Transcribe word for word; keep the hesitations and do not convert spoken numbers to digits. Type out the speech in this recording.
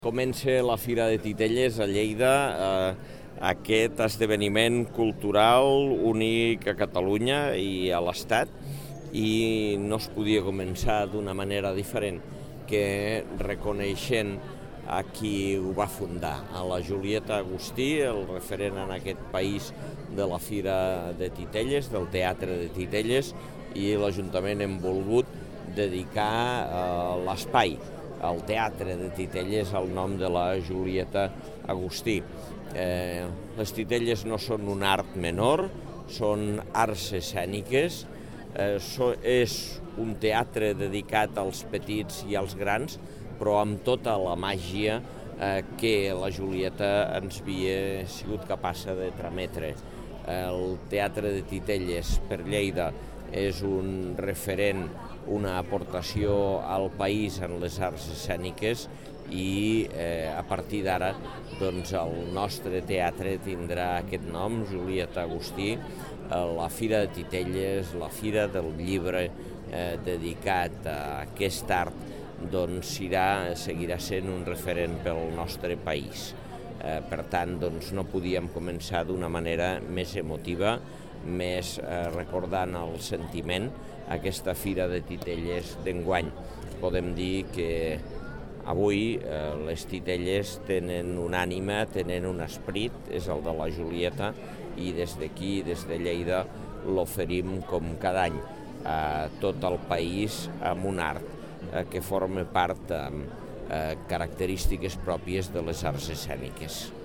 Comença la Fira de Titelles a Lleida, eh, aquest esdeveniment cultural únic a Catalunya i a l'Estat, i no es podia començar d'una manera diferent que reconeixent a qui ho va fundar, a la Julieta Agustí, el referent en aquest país de la Fira de Titelles, del Teatre de Titelles, i l'Ajuntament hem volgut dedicar eh, l'espai al Teatre de Titelles al nom de la Julieta Agustí. Eh, les titelles no són un art menor, són arts escèniques, eh, so, és un teatre dedicat als petits i als grans, però amb tota la màgia eh, que la Julieta ens havia sigut capaç de trametre. El Teatre de Titelles per Lleida és un referent, una aportació al país en les arts escèniques i eh, a partir d'ara doncs, el nostre teatre tindrà aquest nom, Julieta Agustí, eh, la Fira de Titelles, la Fira del Llibre eh, dedicat a aquest art, doncs serà, seguirà sent un referent pel nostre país. Eh, per tant, doncs, no podíem començar d'una manera més emotiva, més eh, recordant el sentiment, aquesta Fira de Titelles d'enguany. Podem dir que avui eh, les titelles tenen una ànima, tenen un esperit, és el de la Julieta, i des d'aquí, des de Lleida, l'oferim com cada any a tot el país amb un art eh, que forma part amb eh, característiques pròpies de les arts escèniques.